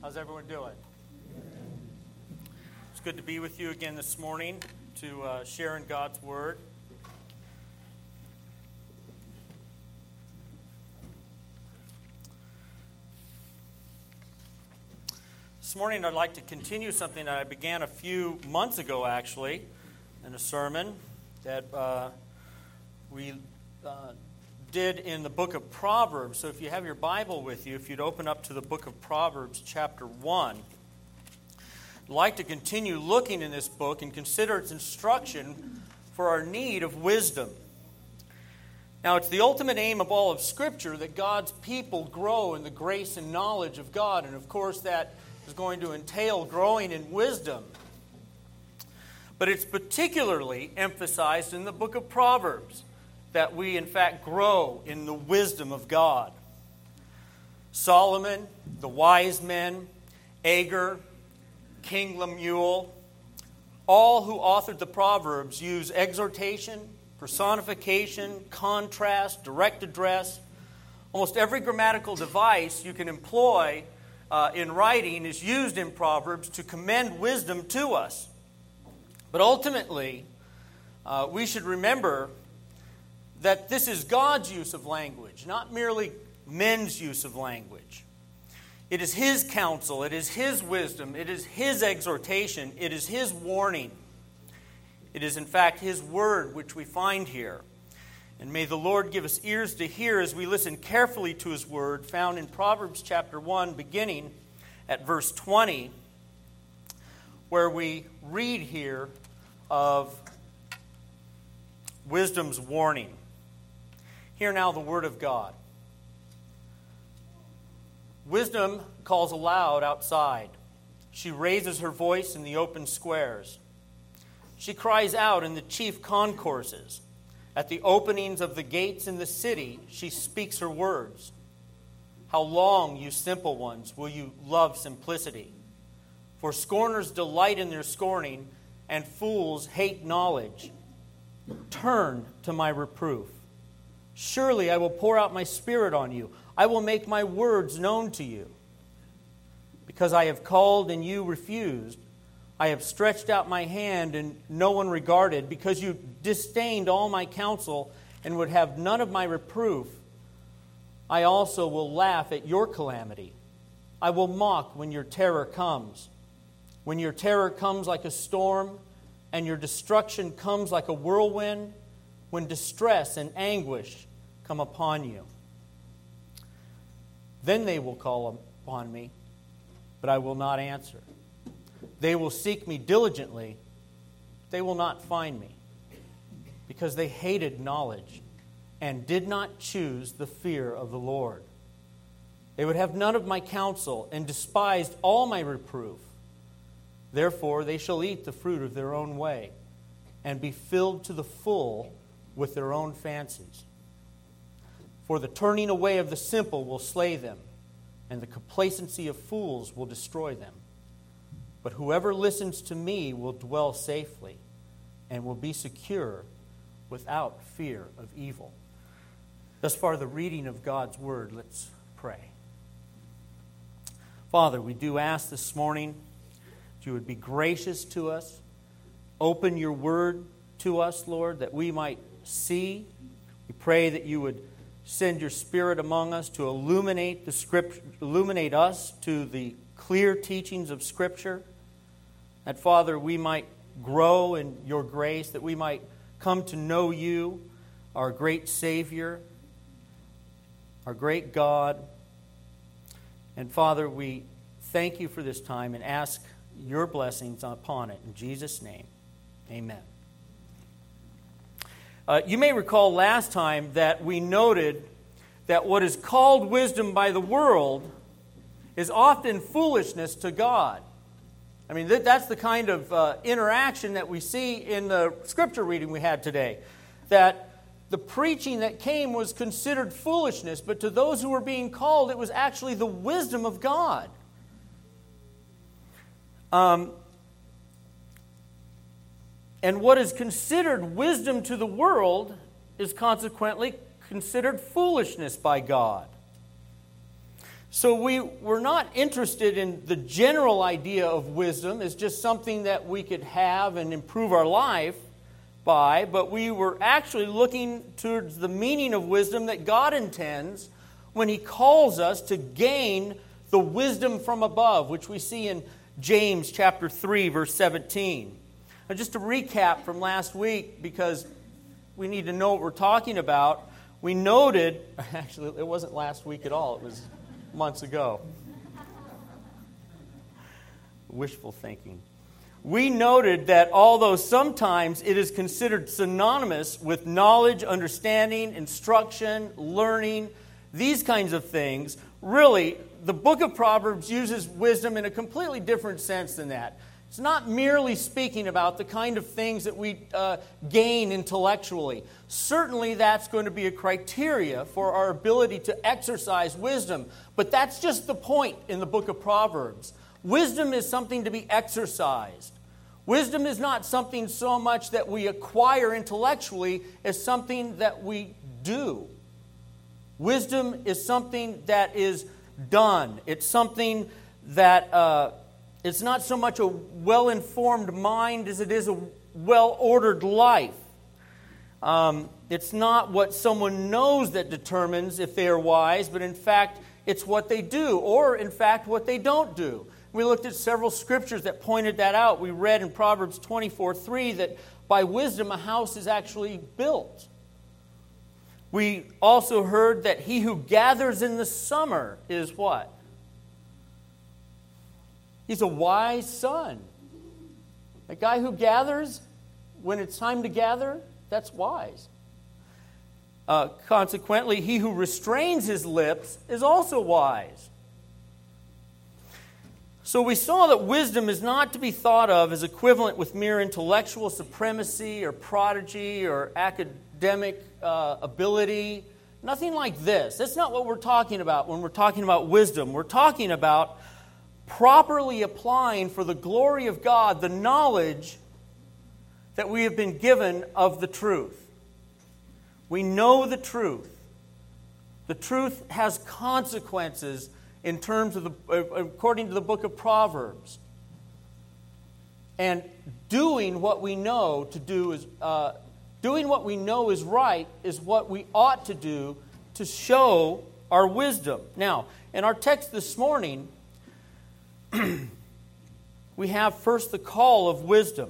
How's everyone doing? It's good to be with you again this morning to share in God's Word. This morning I'd like to continue something that I began a few months ago, actually, in a sermon that we did in the book of Proverbs. So if you have your Bible with you, if you'd open up to the book of Proverbs chapter 1, I'd like to continue looking in this book and consider its instruction for our need of wisdom. Now, it's the ultimate aim of all of Scripture that God's people grow in the grace and knowledge of God. And of course, that is going to entail growing in wisdom. But it's particularly emphasized in the book of Proverbs that we, in fact, grow in the wisdom of God. Solomon, the wise men, Agur, King Lemuel, all who authored the Proverbs use exhortation, personification, contrast, direct address. Almost every grammatical device you can employ in writing is used in Proverbs to commend wisdom to us. But ultimately, we should remember that this is God's use of language, not merely men's use of language. It is His counsel, it is His wisdom, it is His exhortation, it is His warning. It is in fact His word which we find here. And may the Lord give us ears to hear as we listen carefully to His word, found in Proverbs chapter 1, beginning at verse 20, where we read here of wisdom's warning. Hear now the word of God. Wisdom calls aloud outside. She raises her voice in the open squares. She cries out in the chief concourses. At the openings of the gates in the city, she speaks her words. How long, you simple ones, will you love simplicity? For scorners delight in their scorning, and fools hate knowledge. Turn to my reproof. Surely I will pour out my spirit on you. I will make my words known to you. Because I have called and you refused, I have stretched out my hand and no one regarded. Because you disdained all my counsel and would have none of my reproof, I also will laugh at your calamity. I will mock when your terror comes. When your terror comes like a storm and your destruction comes like a whirlwind, when distress and anguish come upon you. Then they will call upon me, but I will not answer. They will seek me diligently, they will not find me, because they hated knowledge and did not choose the fear of the Lord. They would have none of my counsel and despised all my reproof. Therefore they shall eat the fruit of their own way and be filled to the full with their own fancies. For the turning away of the simple will slay them, and the complacency of fools will destroy them. But whoever listens to me will dwell safely and will be secure without fear of evil. Thus far, the reading of God's word. Let's pray. Father, we do ask this morning that you would be gracious to us. Open your word to us, Lord, that we might see. We pray that you would send your Spirit among us to illuminate the Scripture, illuminate us to the clear teachings of Scripture. That, Father, we might grow in your grace, that we might come to know you, our great Savior, our great God. And, Father, we thank you for this time and ask your blessings upon it. In Jesus' name, amen. You may recall last time that we noted that what is called wisdom by the world is often foolishness to God. I mean, that's the kind of interaction that we see in the scripture reading we had today. That the preaching that came was considered foolishness, but to those who were being called, it was actually the wisdom of God. And what is considered wisdom to the world is consequently considered foolishness by God. So we're not interested in the general idea of wisdom as just something that we could have and improve our life by, but we were actually looking towards the meaning of wisdom that God intends when He calls us to gain the wisdom from above, which we see in James chapter 3, verse 17. Now, just to recap from last week, because we need to know what we're talking about, we noted, actually it wasn't last week at all, it was months ago. Wishful thinking. We noted that although sometimes it is considered synonymous with knowledge, understanding, instruction, learning, these kinds of things, really, the book of Proverbs uses wisdom in a completely different sense than that. It's not merely speaking about the kind of things that we gain intellectually. Certainly that's going to be a criteria for our ability to exercise wisdom. But that's just the point in the book of Proverbs. Wisdom is something to be exercised. Wisdom is not something so much that we acquire intellectually as something that we do. Wisdom is something that is done. It's something that it's not so much a well-informed mind as it is a well-ordered life. It's not what someone knows that determines if they are wise, but in fact, it's what they do, or in fact, what they don't do. We looked at several scriptures that pointed that out. We read in Proverbs 24:3 that by wisdom a house is actually built. We also heard that he who gathers in the summer is what? He's a wise son. A guy who gathers when it's time to gather, that's wise. Consequently, he who restrains his lips is also wise. So we saw that wisdom is not to be thought of as equivalent with mere intellectual supremacy or prodigy or academic ability. Nothing like this. That's not what we're talking about when we're talking about wisdom. We're talking about properly applying for the glory of God the knowledge that we have been given of the truth. We know the truth. The truth has consequences in terms of according to the book of Proverbs. And doing what we know to do is doing what we know is right is what we ought to do to show our wisdom. Now, in our text this morning, we have first the call of wisdom.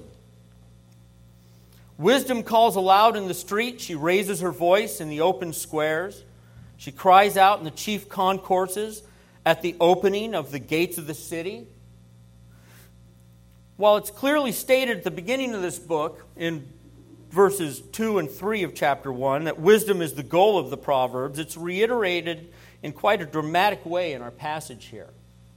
Wisdom calls aloud in the street. She raises her voice in the open squares. She cries out in the chief concourses at the opening of the gates of the city. While it's clearly stated at the beginning of this book, in verses 2 and 3 of chapter 1, that wisdom is the goal of the Proverbs, it's reiterated in quite a dramatic way in our passage here.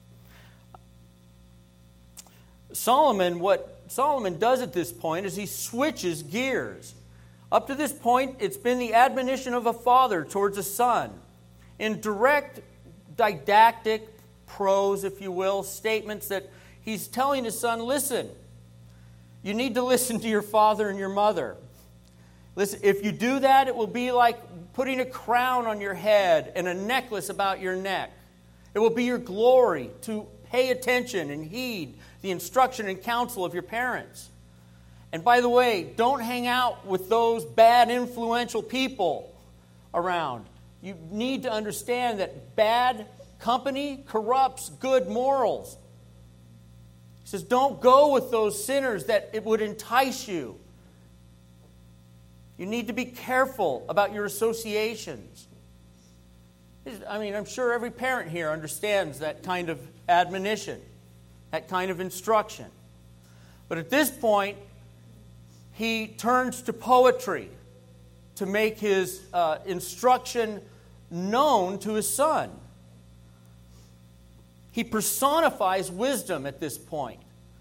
What Solomon does at this point is he switches gears. Up to this point, it's been the admonition of a father towards a son. In direct, didactic prose, if you will, statements that he's telling his son, listen, you need to listen to your father and your mother. Listen, if you do that, it will be like putting a crown on your head and a necklace about your neck. It will be your glory to pay attention and heed the instruction and counsel of your parents. And by the way, don't hang out with those bad, influential people around. You need to understand that bad company corrupts good morals. He says, don't go with those sinners that it would entice you. You need to be careful about your associations. I mean, I'm sure every parent here understands that kind of admonition, that kind of instruction. But at this point, he turns to poetry to make his instruction known to his son. He personifies wisdom at this point.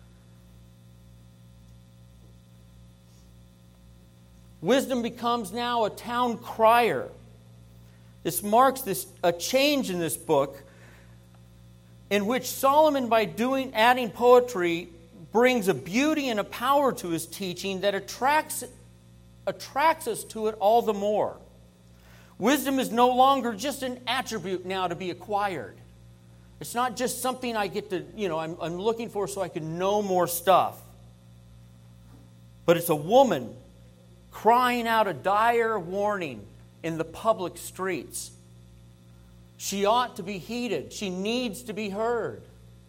Wisdom becomes now a town crier. This marks a change in this book in which Solomon, by adding poetry, brings a beauty and a power to his teaching that attracts us to it all the more. Wisdom is no longer just an attribute now to be acquired. It's not just something I get to, I'm looking for so I can know more stuff. But it's a woman crying out a dire warning in the public streets. She ought to be heeded. She needs to be heard.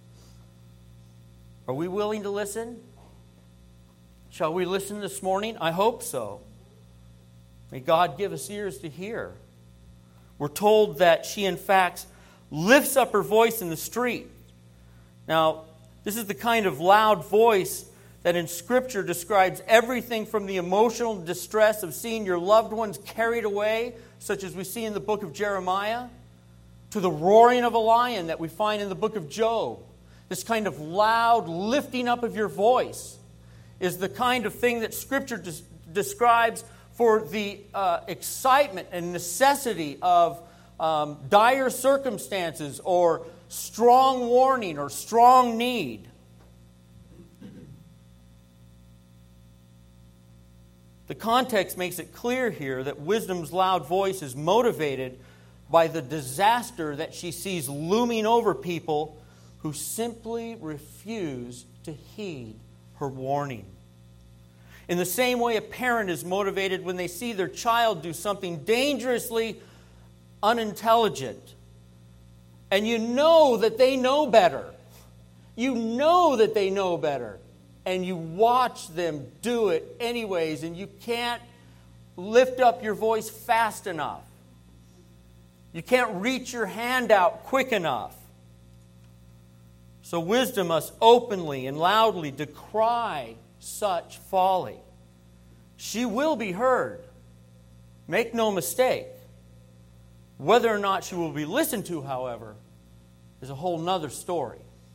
Are we willing to listen? Shall we listen this morning? I hope so. May God give us ears to hear. We're told that she, in fact, lifts up her voice in the street. Now, this is the kind of loud voice that in Scripture describes everything from the emotional distress of seeing your loved ones carried away, such as we see in the book of Jeremiah, to the roaring of a lion that we find in the book of Job. This kind of loud lifting up of your voice is the kind of thing that Scripture describes for the excitement and necessity of dire circumstances or strong warning or strong need. The context makes it clear here that wisdom's loud voice is motivated by the disaster that she sees looming over people who simply refuse to heed her warning. In the same way, a parent is motivated when they see their child do something dangerously unintelligent. And you know that they know better. You know that they know better. And you watch them do it anyways, and you can't lift up your voice fast enough. You can't reach your hand out quick enough. So wisdom must openly and loudly decry such folly. She will be heard. Make no mistake. Whether or not she will be listened to, however, is a whole nother story.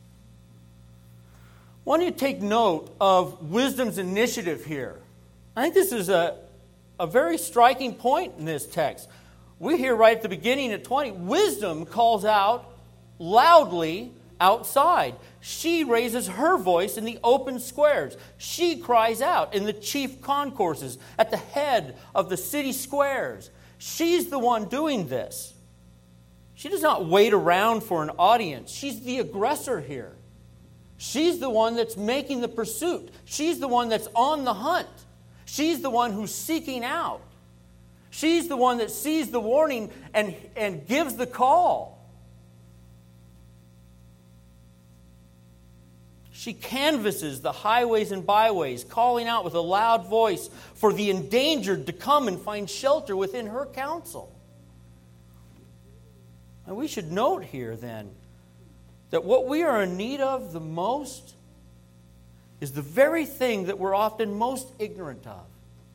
I want you to take note of wisdom's initiative here. I think this is a very striking point in this text. We hear right at the beginning at 20, wisdom calls out loudly outside. She raises her voice in the open squares. She cries out in the chief concourses at the head of the city squares. She's the one doing this. She does not wait around for an audience. She's the aggressor here. She's the one that's making the pursuit. She's the one that's on the hunt. She's the one who's seeking out. She's the one that sees the warning and gives the call. She canvasses the highways and byways, calling out with a loud voice for the endangered to come and find shelter within her counsel. And we should note here then that what we are in need of the most is the very thing that we're often most ignorant of.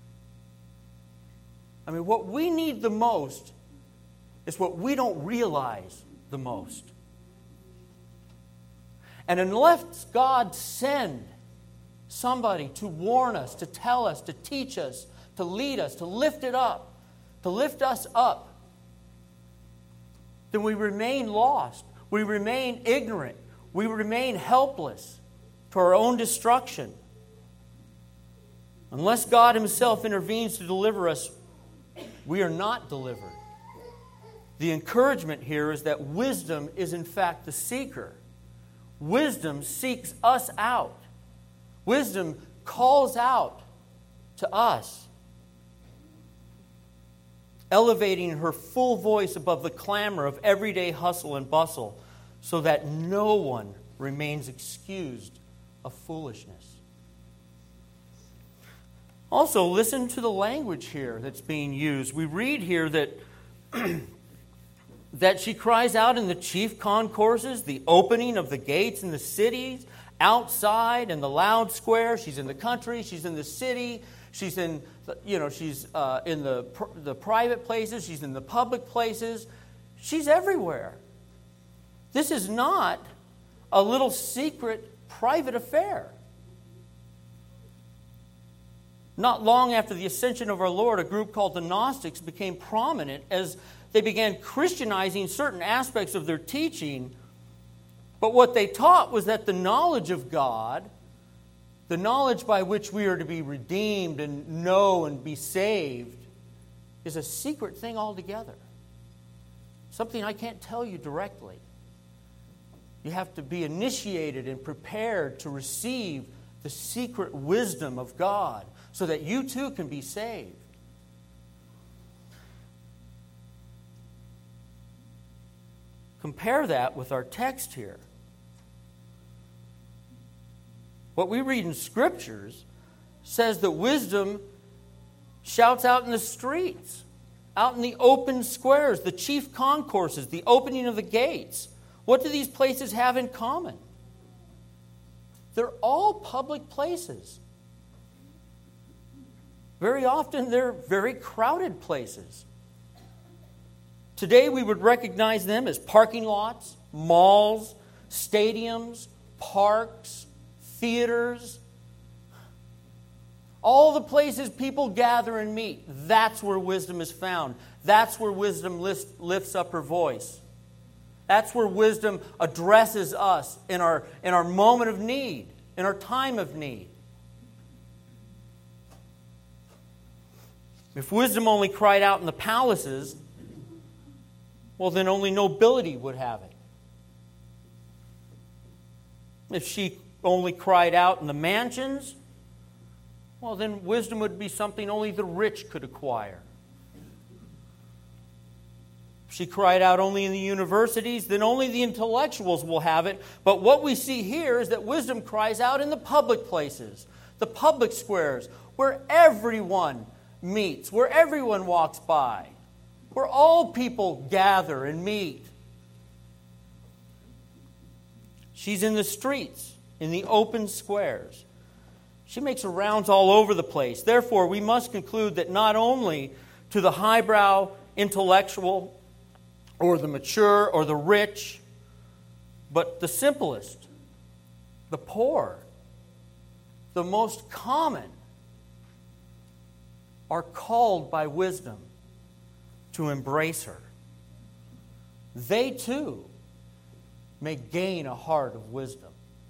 I mean, what we need the most is what we don't realize the most. And unless God send somebody to warn us, to tell us, to teach us, to lead us, to lift it up, to lift us up, then we remain lost. We remain ignorant. We remain helpless to our own destruction. Unless God Himself intervenes to deliver us, we are not delivered. The encouragement here is that wisdom is in fact the seeker. Wisdom seeks us out. Wisdom calls out to us, elevating her full voice above the clamor of everyday hustle and bustle so that no one remains excused of foolishness. Also, listen to the language here that's being used. We read here that that she cries out in the chief concourses, the opening of the gates in the cities, outside in the loud square. She's in the country, she's in the city, she's in the private places, she's in the public places. She's everywhere. This is not a little secret private affair. Not long after the ascension of our Lord, a group called the Gnostics became prominent as they began Christianizing certain aspects of their teaching. But what they taught was that the knowledge of God, the knowledge by which we are to be redeemed and know and be saved, is a secret thing altogether. Something I can't tell you directly. You have to be initiated and prepared to receive the secret wisdom of God so that you too can be saved. Compare that with our text here. What we read in Scriptures says that wisdom shouts out in the streets, out in the open squares, the chief concourses, the opening of the gates. What do these places have in common? They're all public places. Very often they're very crowded places. Today we would recognize them as parking lots, malls, stadiums, parks, theaters. All the places people gather and meet, that's where wisdom is found. That's where wisdom lifts up her voice. That's where wisdom addresses us in our moment of need, in our time of need. If wisdom only cried out in the palaces, well, then only nobility would have it. If she only cried out in the mansions, well, then wisdom would be something only the rich could acquire. If she cried out only in the universities, then only the intellectuals will have it. But what we see here is that wisdom cries out in the public places, the public squares, where everyone meets, where everyone walks by, where all people gather and meet. She's in the streets, in the open squares. She makes her rounds all over the place. Therefore, we must conclude that not only to the highbrow intellectual or the mature or the rich, but the simplest, the poor, the most common, are called by wisdom to embrace her. They too may gain a heart of wisdom.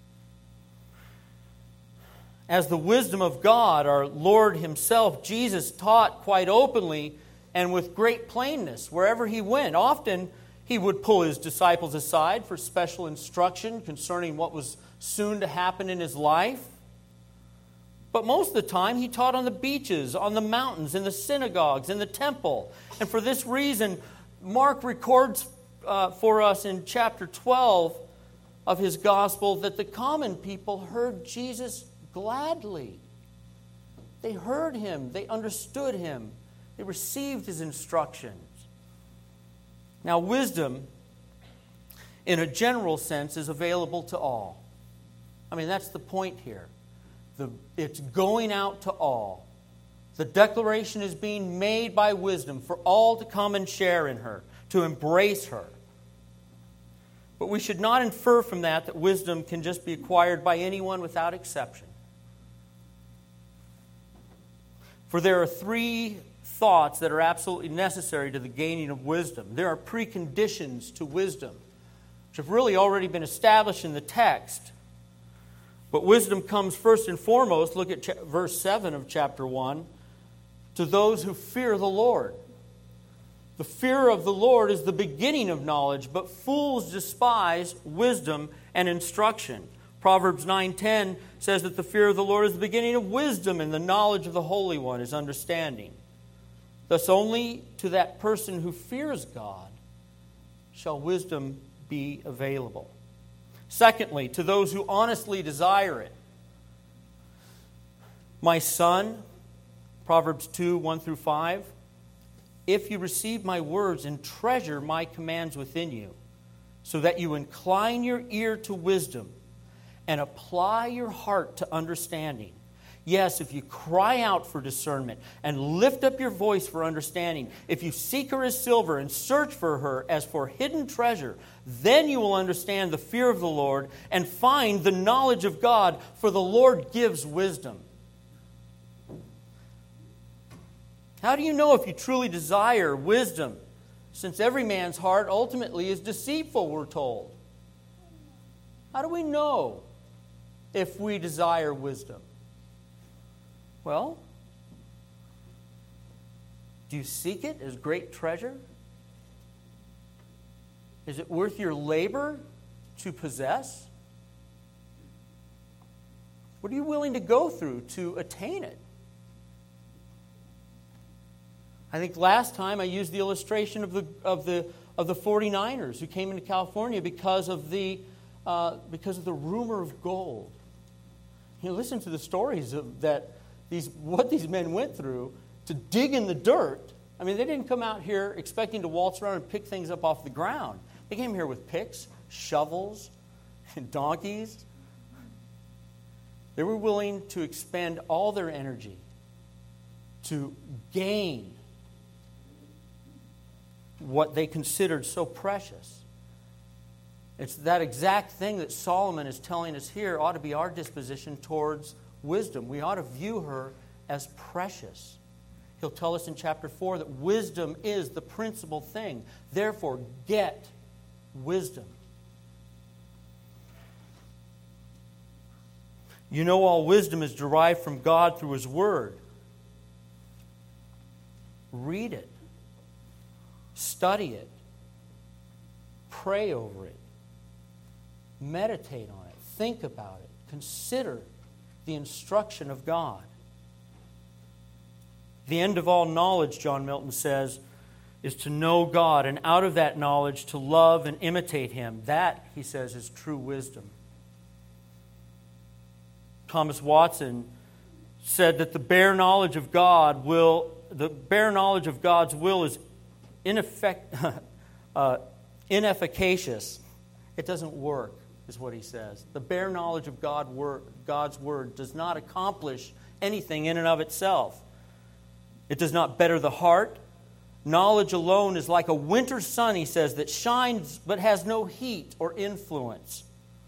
As the wisdom of God, our Lord Himself, Jesus, taught quite openly and with great plainness wherever He went. Often He would pull His disciples aside for special instruction concerning what was soon to happen in His life. But most of the time He taught on the beaches, on the mountains, in the synagogues, in the temple. And for this reason, Mark records for us in chapter 12 of his gospel that the common people heard Jesus gladly. They heard Him. They understood Him. They received His instructions. Now, wisdom, in a general sense, is available to all. I mean, that's the point here. It's going out to all. The declaration is being made by wisdom for all to come and share in her, to embrace her. But we should not infer from that wisdom can just be acquired by anyone without exception. For there are three thoughts that are absolutely necessary to the gaining of wisdom. There are preconditions to wisdom, which have really already been established in the text. But wisdom comes first and foremost, look at verse 7 of chapter 1, to those who fear the Lord. The fear of the Lord is the beginning of knowledge, but fools despise wisdom and instruction. Proverbs 9:10 says that the fear of the Lord is the beginning of wisdom, and the knowledge of the Holy One is understanding. Thus only to that person who fears God shall wisdom be available. Secondly, to those who honestly desire it. My son, Proverbs 2:1-5, if you receive my words and treasure my commands within you, so that you incline your ear to wisdom and apply your heart to understanding. Yes, if you cry out for discernment and lift up your voice for understanding, if you seek her as silver and search for her as for hidden treasure, then you will understand the fear of the Lord and find the knowledge of God, for the Lord gives wisdom. How do you know if you truly desire wisdom? Since every man's heart ultimately is deceitful, we're told. How do we know if we desire wisdom? Well, do you seek it as great treasure? Is it worth your labor to possess? What are you willing to go through to attain it? I think last time I used the illustration of the 49ers who came into California because of the rumor of gold. Listen to the stories of what these men went through to dig in the dirt. I mean, they didn't come out here expecting to waltz around and pick things up off the ground. They came here with picks, shovels, and donkeys. They were willing to expend all their energy to gain what they considered so precious. It's that exact thing that Solomon is telling us here ought to be our disposition towards wisdom. We ought to view her as precious. He'll tell us in chapter 4 that wisdom is the principal thing. Therefore, get wisdom. You know, all wisdom is derived from God through His Word. Read it. Study it. Pray over it. Meditate on it. Think about it. Consider the instruction of God. The end of all knowledge, John Milton says, is to know God, and out of that knowledge to love and imitate Him. That, he says, is true wisdom. Thomas Watson said that the bare knowledge of God's will is inefficacious. It doesn't work, is what he says. The bare knowledge of God's Word does not accomplish anything in and of itself. It does not better the heart. Knowledge alone is like a winter sun, he says, that shines but has no heat or influence.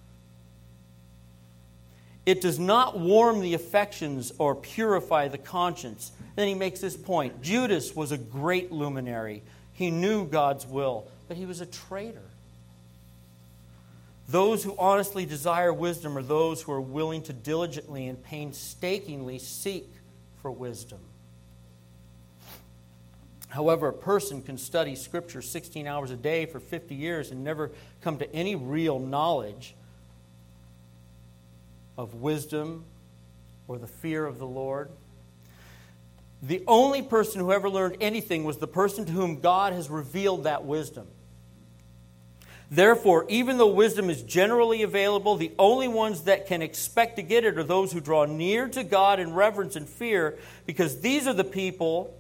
It does not warm the affections or purify the conscience. Then he makes this point. Judas was a great luminary. He knew God's will, but he was a traitor. Those who honestly desire wisdom are those who are willing to diligently and painstakingly seek for wisdom. However, a person can study Scripture 16 hours a day for 50 years and never come to any real knowledge of wisdom or the fear of the Lord. The only person who ever learned anything was the person to whom God has revealed that wisdom. Therefore, even though wisdom is generally available, the only ones that can expect to get it are those who draw near to God in reverence and fear, because these are the people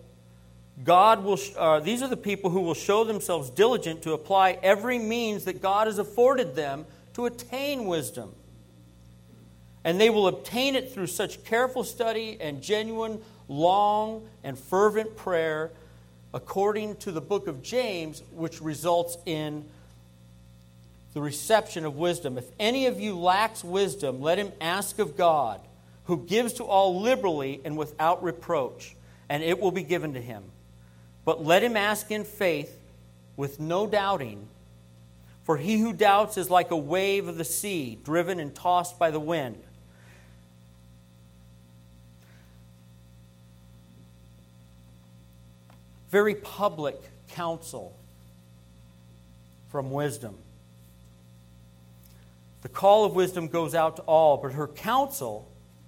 who will show themselves diligent to apply every means that God has afforded them to attain wisdom. And they will obtain it through such careful study and genuine, long, and fervent prayer, according to the book of James, which results in the reception of wisdom. If any of you lacks wisdom, let him ask of God, who gives to all liberally and without reproach, and it will be given to him. But let him ask in faith, with no doubting. For he who doubts is like a wave of the sea, driven and tossed by the wind. Very public counsel from wisdom. The call of wisdom goes out to all, but her counsel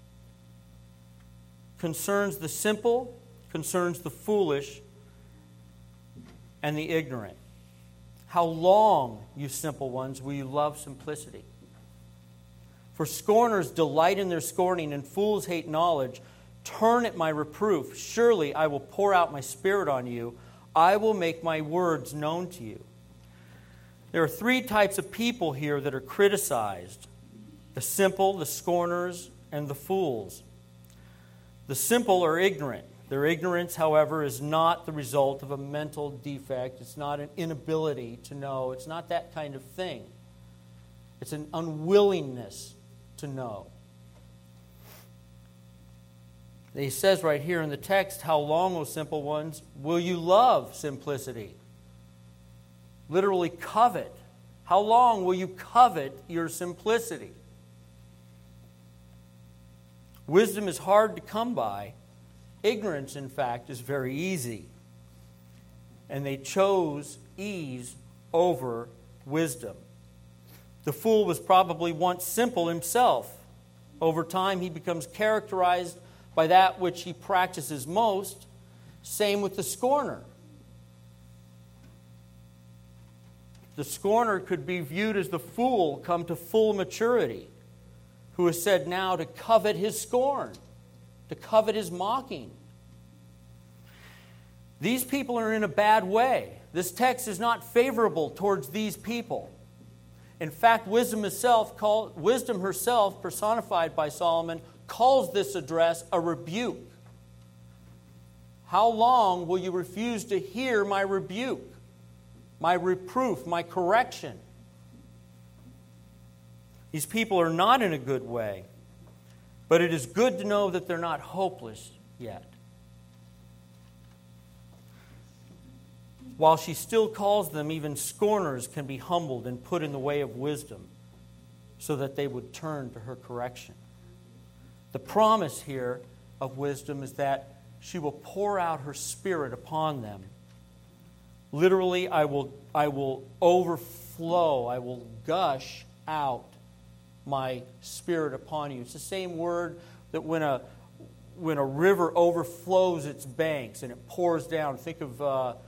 concerns the simple, concerns the foolish, and the ignorant. How long, you simple ones, will you love simplicity? For scorners delight in their scorning, and fools hate knowledge. Turn at my reproof. Surely I will pour out my spirit on you. I will make my words known to you. There are three types of people here that are criticized: the simple, the scorners, and the fools. The simple are ignorant. Their ignorance, however, is not the result of a mental defect. It's not an inability to know. It's not that kind of thing. It's an unwillingness to know. He says right here in the text, how long, O simple ones, will you love simplicity? Literally covet. How long will you covet your simplicity? Wisdom is hard to come by. Ignorance, in fact, is very easy. And they chose ease over wisdom. The fool was probably once simple himself. Over time, he becomes characterized by that which he practices most. Same with the scorner. The scorner could be viewed as the fool come to full maturity, who is said now to covet his scorn, to covet his mocking. These people are in a bad way. This text is not favorable towards these people. In fact, wisdom herself, personified by Solomon, calls this address a rebuke. How long will you refuse to hear my rebuke, my reproof, my correction? These people are not in a good way, but it is good to know that they're not hopeless yet. While she still calls them, even scorners can be humbled and put in the way of wisdom so that they would turn to her correction. The promise here of wisdom is that she will pour out her Spirit upon them. Literally, I will overflow, I will gush out my Spirit upon you. It's the same word that when a river overflows its banks and it pours down. Think of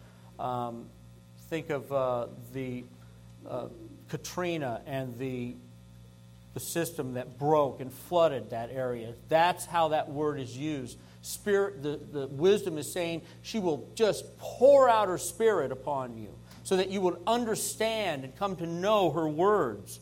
the Katrina and the system that broke and flooded that area. That's how that word is used. Spirit, the wisdom is saying she will just pour out her Spirit upon you so that you will understand and come to know her words.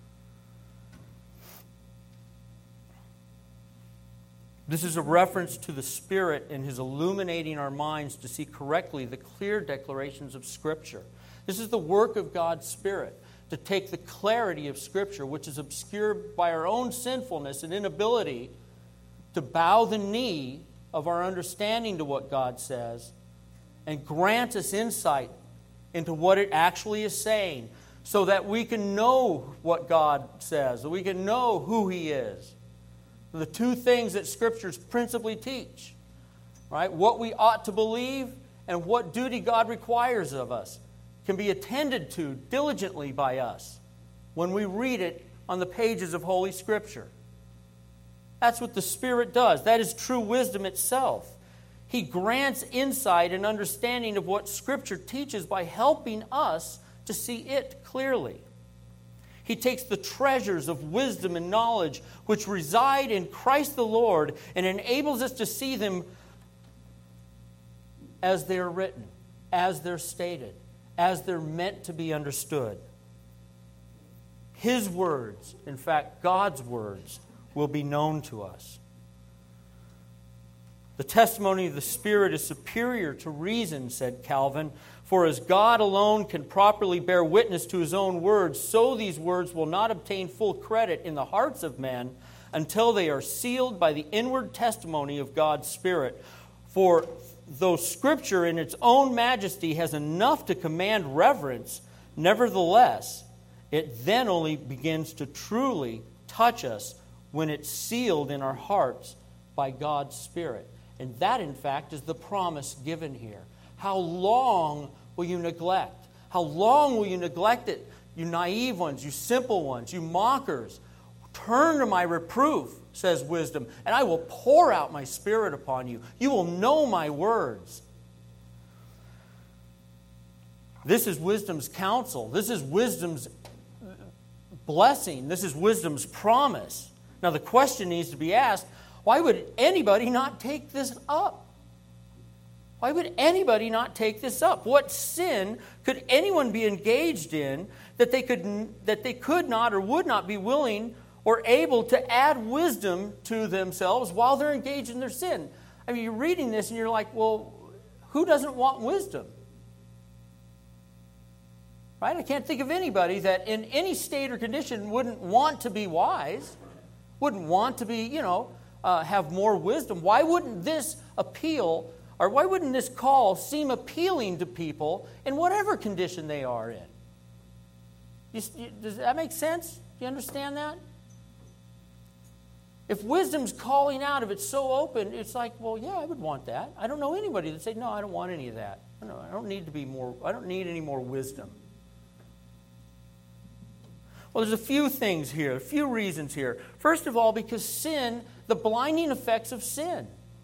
This is a reference to the Spirit and His illuminating our minds to see correctly the clear declarations of Scripture. This is the work of God's Spirit, to take the clarity of Scripture, which is obscured by our own sinfulness and inability to bow the knee of our understanding to what God says, and grant us insight into what it actually is saying, so that we can know what God says, that we can know who He is. The two things that Scriptures principally teach, right? What we ought to believe and what duty God requires of us can be attended to diligently by us when we read it on the pages of Holy Scripture. That's what the Spirit does. That is true wisdom itself. He grants insight and understanding of what Scripture teaches by helping us to see it clearly. He takes the treasures of wisdom and knowledge which reside in Christ the Lord and enables us to see them as they are written, as they're stated, as they're meant to be understood. His words, in fact, God's words, will be known to us. The testimony of the Spirit is superior to reason, said Calvin, for as God alone can properly bear witness to His own words, so these words will not obtain full credit in the hearts of men until they are sealed by the inward testimony of God's Spirit. For though Scripture in its own majesty has enough to command reverence, nevertheless, it then only begins to truly touch us when it's sealed in our hearts by God's Spirit. And that, in fact, is the promise given here. How long will you neglect? How long will you neglect it? You naive ones, you simple ones, you mockers. Turn to my reproof, says wisdom, and I will pour out my Spirit upon you. You will know my words. This is wisdom's counsel. This is wisdom's blessing. This is wisdom's promise. Now the question needs to be asked, why would anybody not take this up? Why would anybody not take this up? What sin could anyone be engaged in that they could not or would not be willing or able to add wisdom to themselves while they're engaged in their sin? I mean, you're reading this and you're like, well, who doesn't want wisdom? Right? I can't think of anybody that in any state or condition wouldn't want to be wise, wouldn't want to be, have more wisdom. Why wouldn't this appeal, or why wouldn't this call seem appealing to people in whatever condition they are in? Does that make sense? Do you understand that? If wisdom's calling out, if it's so open, it's like, well, yeah, I would want that. I don't know anybody that say, no, I don't want any of that. I don't need any more wisdom. Well, there's a few things here, a few reasons here. First of all, because sin, the blinding effects of sin.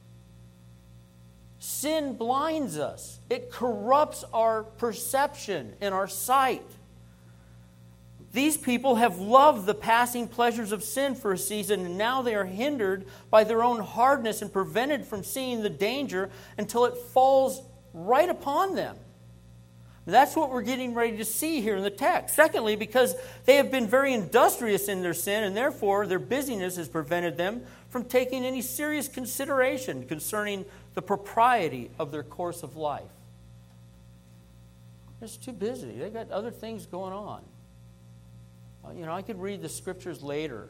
Sin blinds us. It corrupts our perception and our sight. These people have loved the passing pleasures of sin for a season, and now they are hindered by their own hardness and prevented from seeing the danger until it falls right upon them. That's what we're getting ready to see here in the text. Secondly, because they have been very industrious in their sin, and therefore their busyness has prevented them from taking any serious consideration concerning the propriety of their course of life. They're just too busy. They've got other things going on. I could read the scriptures later.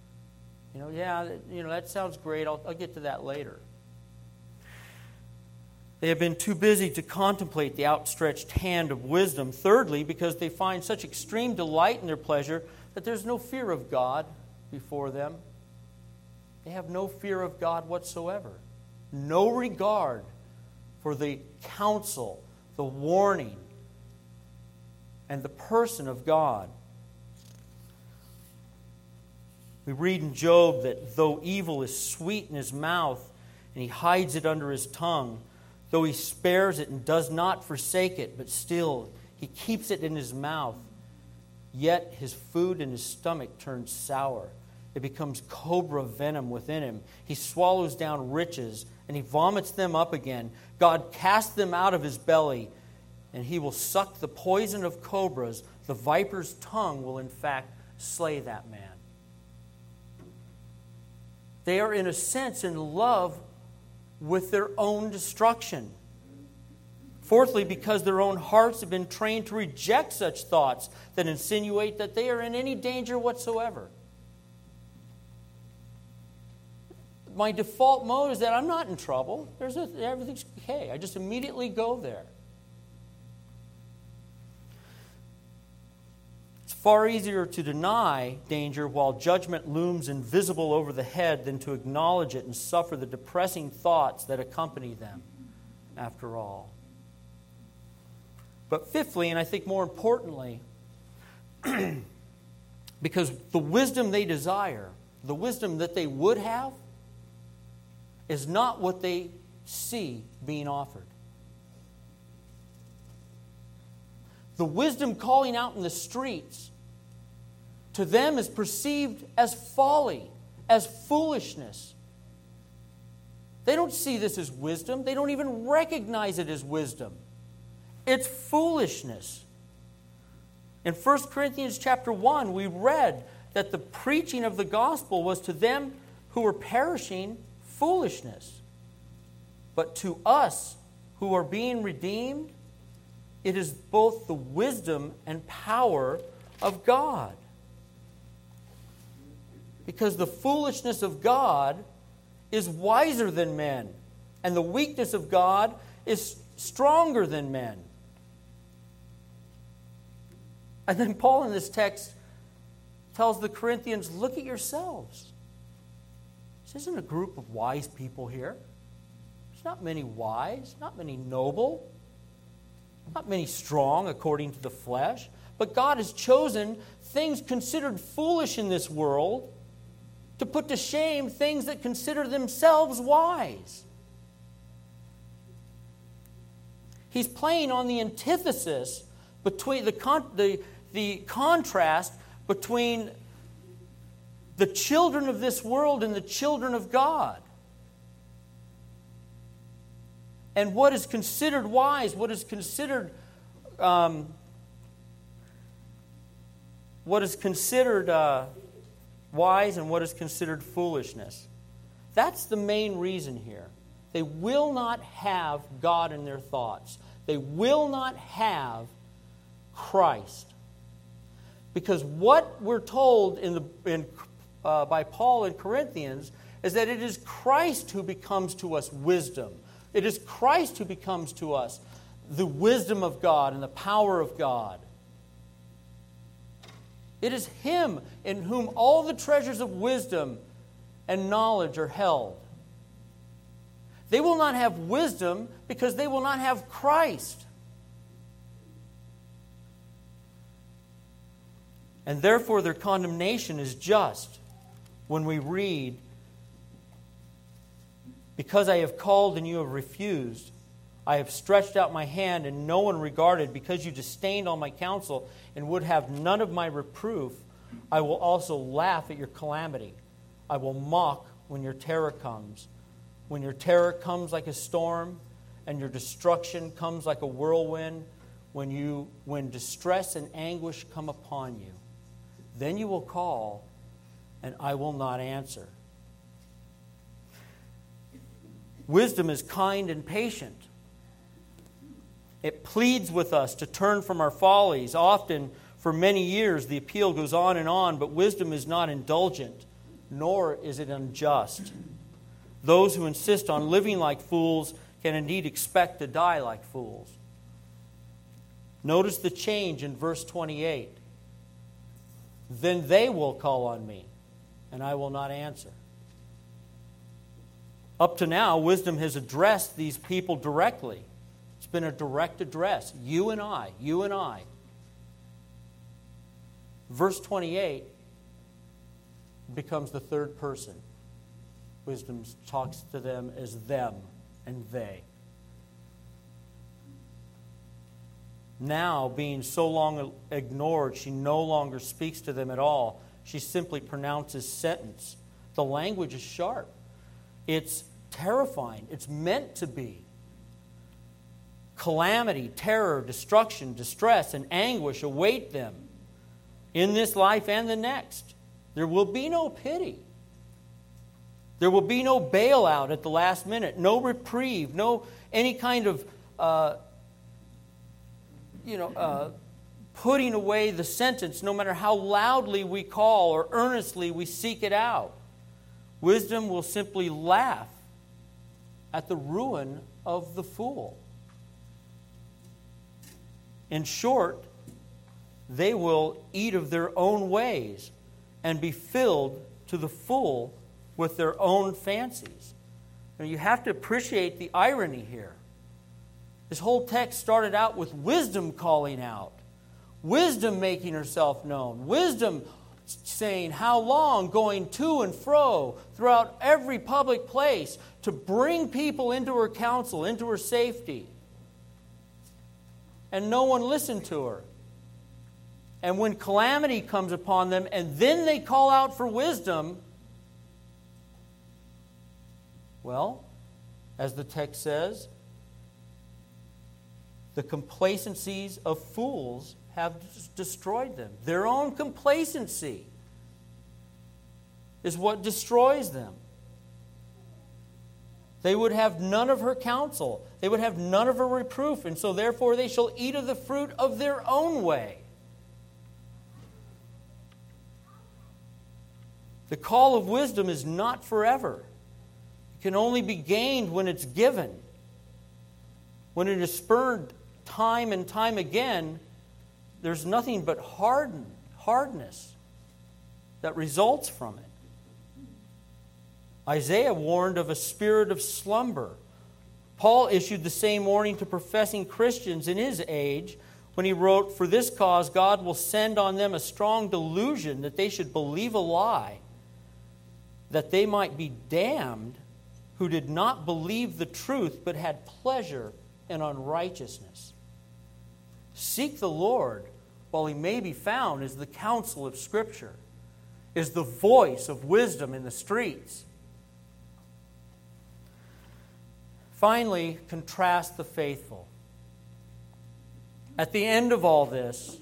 That sounds great. I'll get to that later. They have been too busy to contemplate the outstretched hand of wisdom. Thirdly, because they find such extreme delight in their pleasure that there's no fear of God before them. They have no fear of God whatsoever. No regard for the counsel, the warning, and the person of God. We read in Job that though evil is sweet in his mouth and he hides it under his tongue, though he spares it and does not forsake it, but still he keeps it in his mouth, yet his food in his stomach turns sour. It becomes cobra venom within him. He swallows down riches and he vomits them up again. God casts them out of his belly, and he will suck the poison of cobras. The viper's tongue will in fact slay that man. They are, in a sense, in love with their own destruction. Fourthly, because their own hearts have been trained to reject such thoughts that insinuate that they are in any danger whatsoever. My default mode is that I'm not in trouble. Everything's okay. I just immediately go there. Far easier to deny danger while judgment looms invisible over the head than to acknowledge it and suffer the depressing thoughts that accompany them, after all. But fifthly, and I think more importantly, because the wisdom they desire, the wisdom that they would have, is not what they see being offered. The wisdom calling out in the streets to them is perceived as folly, as foolishness. They don't see this as wisdom. They don't even recognize it as wisdom. It's foolishness. In 1 Corinthians chapter 1, we read that the preaching of the gospel was to them who were perishing foolishness. But to us who are being redeemed, it is both the wisdom and power of God. Because the foolishness of God is wiser than men, and the weakness of God is stronger than men. And then Paul in this text tells the Corinthians, look at yourselves. This isn't a group of wise people here. There's not many wise, not many noble, not many strong according to the flesh. But God has chosen things considered foolish in this world to put to shame things that consider themselves wise. He's playing on the antithesis between the contrast between the children of this world and the children of God. And what is considered wise, what is considered wise and what is considered foolishness. That's the main reason here. They will not have God in their thoughts. They will not have Christ. Because what we're told by Paul in Corinthians is that it is Christ who becomes to us wisdom. It is Christ who becomes to us the wisdom of God and the power of God. It is Him in whom all the treasures of wisdom and knowledge are held. They will not have wisdom because they will not have Christ. And therefore their condemnation is just when we read, because I have called and you have refused, I have stretched out my hand and no one regarded, because you disdained all my counsel and would have none of my reproof, I will also laugh at your calamity. I will mock when your terror comes. When your terror comes like a storm and your destruction comes like a whirlwind, when distress and anguish come upon you, then you will call and I will not answer. Wisdom is kind and patient. It pleads with us to turn from our follies. Often, for many years, the appeal goes on, but wisdom is not indulgent, nor is it unjust. Those who insist on living like fools can indeed expect to die like fools. Notice the change in verse 28. Then they will call on me, and I will not answer. Up to now, wisdom has addressed these people directly. It's been a direct address. You and I, you and I. Verse 28 becomes the third person. Wisdom talks to them as them and they. Now, being so long ignored, she no longer speaks to them at all. She simply pronounces sentence. The language is sharp. It's terrifying. It's meant to be. Calamity, terror, destruction, distress, and anguish await them in this life and the next. There will be no pity. There will be no bailout at the last minute, no reprieve, no any kind of putting away the sentence, no matter how loudly we call or earnestly we seek it out. Wisdom will simply laugh at the ruin of the fool. In short, they will eat of their own ways and be filled to the full with their own fancies. Now, you have to appreciate the irony here. This whole text started out with wisdom calling out, wisdom making herself known, wisdom saying, how long, going to and fro throughout every public place to bring people into her counsel, into her safety. And no one listened to her. And when calamity comes upon them, and then they call out for wisdom, well, as the text says, the complacencies of fools have destroyed them. Their own complacency is what destroys them. They would have none of her counsel. They would have none of her reproof. And so therefore they shall eat of the fruit of their own way. The call of wisdom is not forever. It can only be gained when it's given. When it is spurned time and time again, there's nothing but hardness that results from it. Isaiah warned of a spirit of slumber. Paul issued the same warning to professing Christians in his age when he wrote, "For this cause God will send on them a strong delusion that they should believe a lie, that they might be damned who did not believe the truth but had pleasure in unrighteousness." Seek the Lord while he may be found is the counsel of Scripture, is the voice of wisdom in the streets. Finally, contrast the faithful. At the end of all this,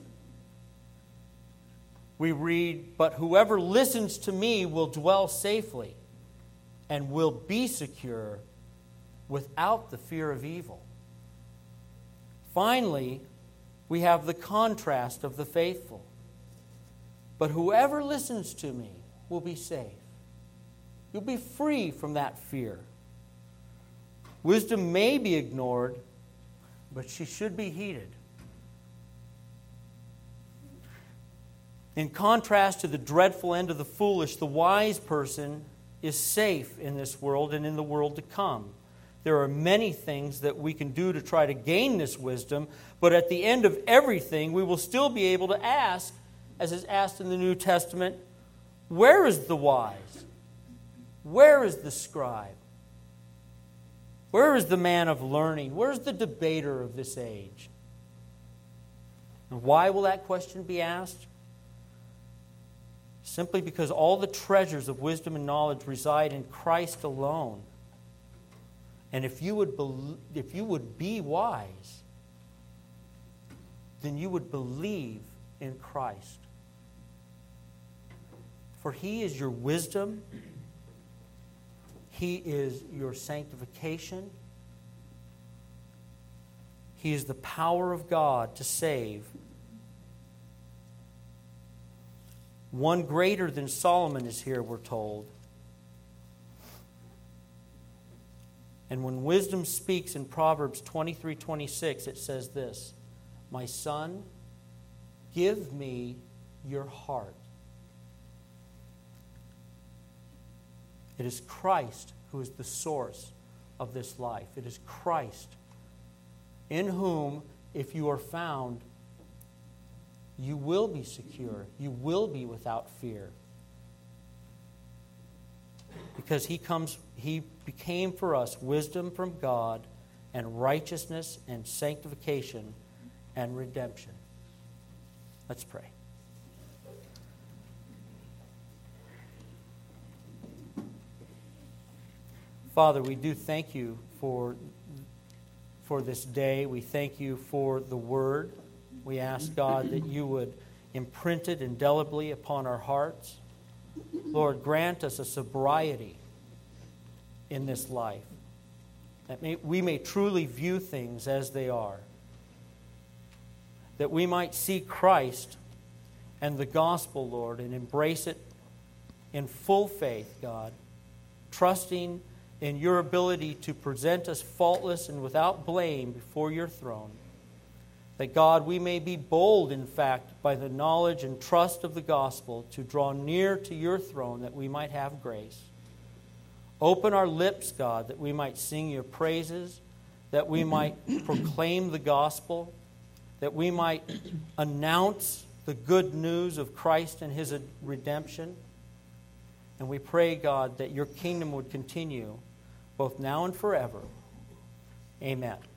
we read, "But whoever listens to me will dwell safely and will be secure without the fear of evil." Finally, we have the contrast of the faithful. "But whoever listens to me will be safe." You'll be free from that fear. Wisdom may be ignored, but she should be heeded. In contrast to the dreadful end of the foolish, the wise person is safe in this world and in the world to come. There are many things that we can do to try to gain this wisdom, but at the end of everything, we will still be able to ask, as is asked in the New Testament, where is the wise? Where is the scribe? Where is the man of learning? Where is the debater of this age? And why will that question be asked? Simply because all the treasures of wisdom and knowledge reside in Christ alone. And if you would be wise, then you would believe in Christ. For He is your wisdom. He is your sanctification. He is the power of God to save. One greater than Solomon is here, we're told. And when wisdom speaks in Proverbs 23:26, it says this, "My son, give me your heart." It is Christ who is the source of this life. It is Christ in whom, if you are found, you will be secure. You will be without fear. Because He became for us wisdom from God and righteousness and sanctification and redemption. Let's pray. Father, we do thank you for this day. We thank you for the Word. We ask, God, that you would imprint it indelibly upon our hearts. Lord, grant us a sobriety in this life, that we may truly view things as they are, that we might see Christ and the gospel, Lord, and embrace it in full faith, God, trusting in your ability to present us faultless and without blame before your throne. That, God, we may be bold, in fact, by the knowledge and trust of the gospel to draw near to your throne that we might have grace. Open our lips, God, that we might sing your praises, that we might proclaim the gospel, that we might announce the good news of Christ and His redemption. And we pray, God, that your kingdom would continue both now and forever. Amen.